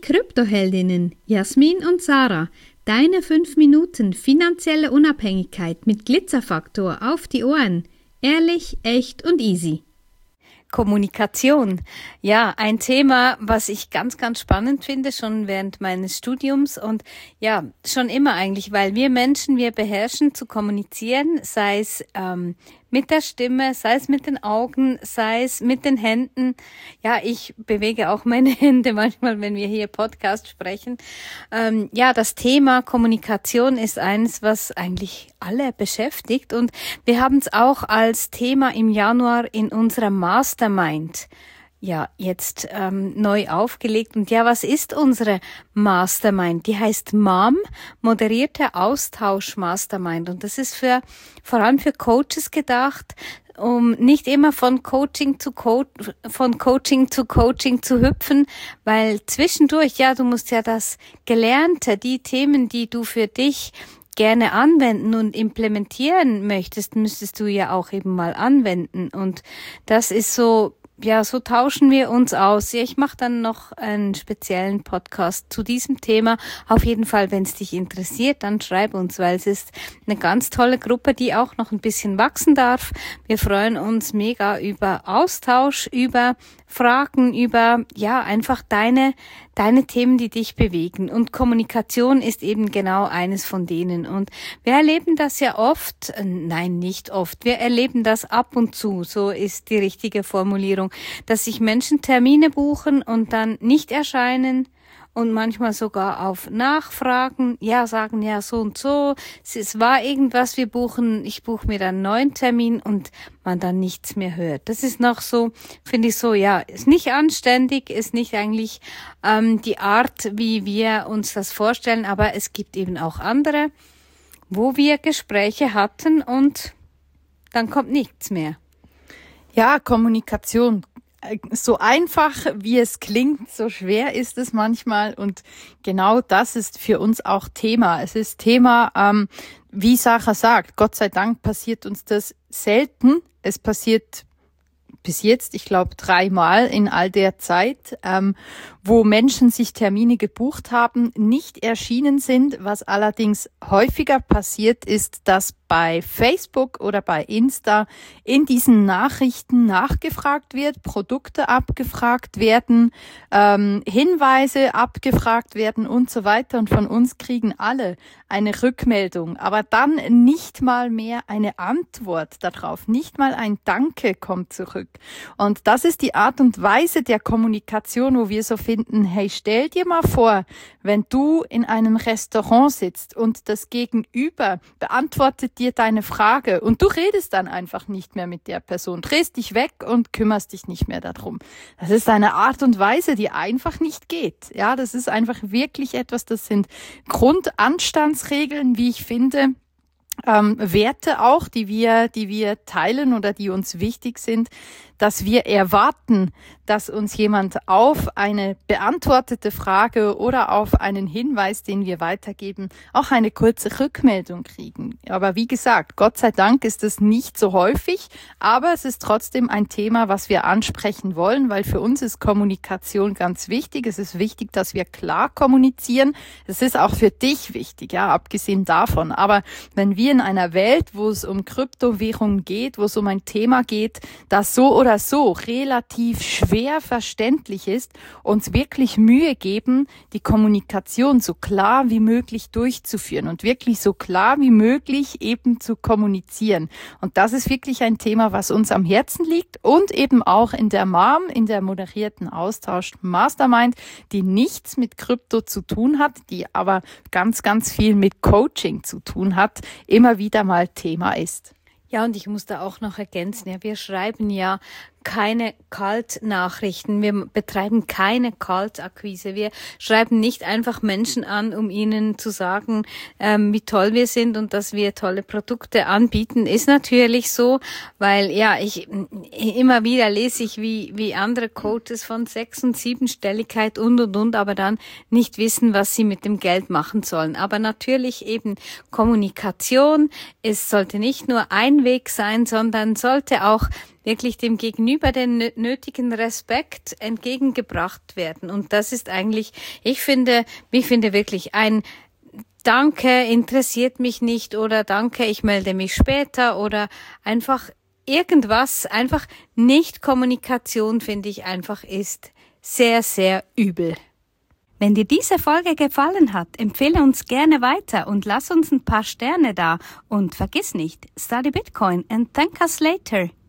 Kryptoheldinnen Jasmin und Sarah, deine 5 Minuten finanzielle Unabhängigkeit mit Glitzerfaktor auf die Ohren. Ehrlich, echt und easy. Kommunikation. Ja, ein Thema, was ich ganz, ganz spannend finde, schon während meines Studiums und ja, schon immer eigentlich, weil wir Menschen, wir beherrschen zu kommunizieren, sei es mit der Stimme, sei es mit den Augen, sei es mit den Händen. Ja, ich bewege auch meine Hände manchmal, wenn wir hier Podcast sprechen. Ja, das Thema Kommunikation ist eines, was eigentlich alle beschäftigt und wir haben es auch als Thema im Januar in unserer Mastermind jetzt neu aufgelegt. Und ja, was ist unsere Mastermind? Die heißt MAM, moderierte Austausch Mastermind. Und das ist vor allem für Coaches gedacht, um nicht immer von Coaching zu Coaching zu hüpfen, weil zwischendurch, ja, du musst ja das Gelernte, die Themen, die du für dich gerne anwenden und implementieren möchtest, müsstest du ja auch eben mal anwenden. Und das ist so, ja, so tauschen wir uns aus. Ja, ich mache dann noch einen speziellen Podcast zu diesem Thema. Auf jeden Fall, wenn es dich interessiert, dann schreib uns, weil es ist eine ganz tolle Gruppe, die auch noch ein bisschen wachsen darf. Wir freuen uns mega über Austausch, über Fragen, über, ja, einfach deine Themen, die dich bewegen. Und Kommunikation ist eben genau eines von denen. Und wir erleben das ja oft, nein, nicht oft, wir erleben das ab und zu, so ist die richtige Formulierung, dass sich Menschen Termine buchen und dann nicht erscheinen und manchmal sogar auf Nachfragen, ja, sagen ja so und so, es war irgendwas, ich buche mir dann einen neuen Termin und man dann nichts mehr hört. Das ist noch so, finde ich so, ja, ist nicht anständig, ist nicht eigentlich die Art, wie wir uns das vorstellen, aber es gibt eben auch andere, wo wir Gespräche hatten und dann kommt nichts mehr. Ja, Kommunikation. So einfach, wie es klingt, so schwer ist es manchmal und genau das ist für uns auch Thema. Es ist Thema, wie Sarah sagt, Gott sei Dank passiert uns das selten. Es passiert bis jetzt, ich glaube, 3-mal in all der Zeit, wo Menschen sich Termine gebucht haben, nicht erschienen sind. Was allerdings häufiger passiert ist, dass bei Facebook oder bei Insta in diesen Nachrichten nachgefragt wird, Produkte abgefragt werden, Hinweise abgefragt werden und so weiter. Und von uns kriegen alle eine Rückmeldung, aber dann nicht mal mehr eine Antwort darauf, nicht mal ein Danke kommt zurück. Und das ist die Art und Weise der Kommunikation, wo wir so finden, hey, stell dir mal vor, wenn du in einem Restaurant sitzt und das Gegenüber beantwortet dir deine Frage und du redest dann einfach nicht mehr mit der Person, drehst dich weg und kümmerst dich nicht mehr darum. Das ist eine Art und Weise, die einfach nicht geht. Ja, das ist einfach wirklich etwas, das sind Grundanstandsregeln, wie ich finde, Werte auch, die wir teilen oder die uns wichtig sind, dass wir erwarten, dass uns jemand auf eine beantwortete Frage oder auf einen Hinweis, den wir weitergeben, auch eine kurze Rückmeldung kriegen. Aber wie gesagt, Gott sei Dank ist es nicht so häufig, aber es ist trotzdem ein Thema, was wir ansprechen wollen, weil für uns ist Kommunikation ganz wichtig. Es ist wichtig, dass wir klar kommunizieren. Es ist auch für dich wichtig, ja, abgesehen davon. Aber wenn wir in einer Welt, wo es um Kryptowährungen geht, wo es um ein Thema geht, das so oder so relativ schwer verständlich ist, uns wirklich Mühe geben, die Kommunikation so klar wie möglich durchzuführen und wirklich so klar wie möglich eben zu kommunizieren. Und das ist wirklich ein Thema, was uns am Herzen liegt und eben auch in der MAM, in der moderierten Austausch Mastermind, die nichts mit Krypto zu tun hat, die aber ganz, ganz viel mit Coaching zu tun hat, immer wieder mal Thema ist. Ja, und ich muss da auch noch ergänzen, ja, wir schreiben ja keine Kaltnachrichten, wir betreiben keine Kaltakquise, wir schreiben nicht einfach Menschen an, um ihnen zu sagen, wie toll wir sind und dass wir tolle Produkte anbieten, ist natürlich so, weil ja, immer wieder lese ich, wie andere Coaches von 6- und 7-Stelligkeit und, aber dann nicht wissen, was sie mit dem Geld machen sollen. Aber natürlich eben Kommunikation, es sollte nicht nur ein Weg sein, sondern sollte auch wirklich dem Gegenüber den nötigen Respekt entgegengebracht werden. Und das ist eigentlich, ich finde wirklich ein Danke, interessiert mich nicht oder Danke, ich melde mich später oder einfach irgendwas, einfach Nicht-Kommunikation, finde ich einfach ist sehr, sehr übel. Wenn dir diese Folge gefallen hat, empfehle uns gerne weiter und lass uns ein paar Sterne da. Und vergiss nicht, study Bitcoin and thank us later.